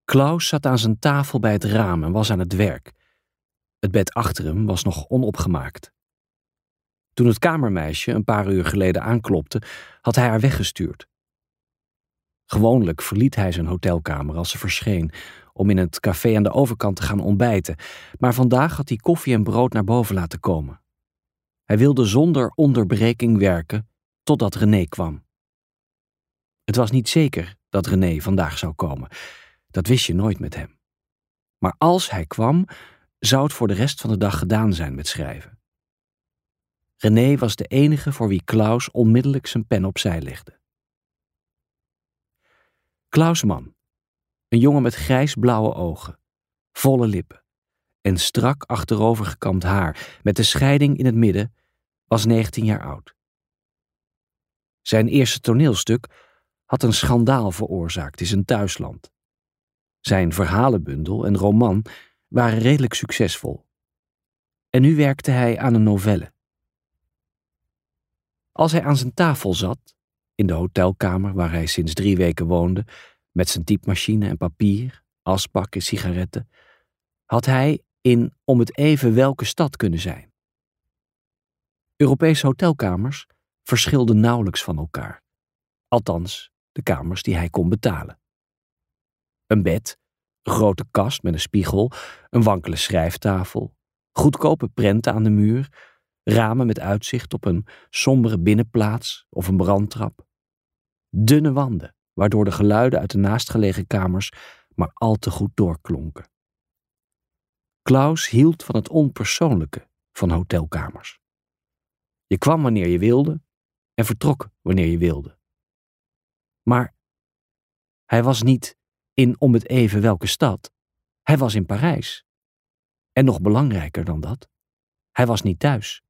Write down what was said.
Klaus zat aan zijn tafel bij het raam en was aan het werk. Het bed achter hem was nog onopgemaakt. Toen het kamermeisje een paar uur geleden aanklopte, had hij haar weggestuurd. Gewoonlijk verliet hij zijn hotelkamer als ze verscheen, om in het café aan de overkant te gaan ontbijten, maar vandaag had hij koffie en brood naar boven laten komen. Hij wilde zonder onderbreking werken totdat René kwam. Het was niet zeker dat René vandaag zou komen. Dat wist je nooit met hem. Maar als hij kwam, zou het voor de rest van de dag gedaan zijn met schrijven. René was de enige voor wie Klaus onmiddellijk zijn pen opzij legde. Klaus Mann, een jongen met grijsblauwe ogen, volle lippen en strak achterovergekamd haar met de scheiding in het midden, was 19 jaar oud. Zijn eerste toneelstuk had een schandaal veroorzaakt in zijn thuisland. Zijn verhalenbundel en roman waren redelijk succesvol. En nu werkte hij aan een novelle. Als hij aan zijn tafel zat, in de hotelkamer waar hij sinds 3 weken woonde, met zijn typemachine en papier, asbak en sigaretten, had hij in om het even welke stad kunnen zijn. Europese hotelkamers verschilden nauwelijks van elkaar. Althans, de kamers die hij kon betalen. Een bed, een grote kast met een spiegel, een wankele schrijftafel, goedkope prenten aan de muur, ramen met uitzicht op een sombere binnenplaats of een brandtrap. Dunne wanden, waardoor de geluiden uit de naastgelegen kamers maar al te goed doorklonken. Klaus hield van het onpersoonlijke van hotelkamers. Je kwam wanneer je wilde en vertrok wanneer je wilde. Maar hij was niet in om het even welke stad. Hij was in Parijs. En nog belangrijker dan dat, hij was niet thuis.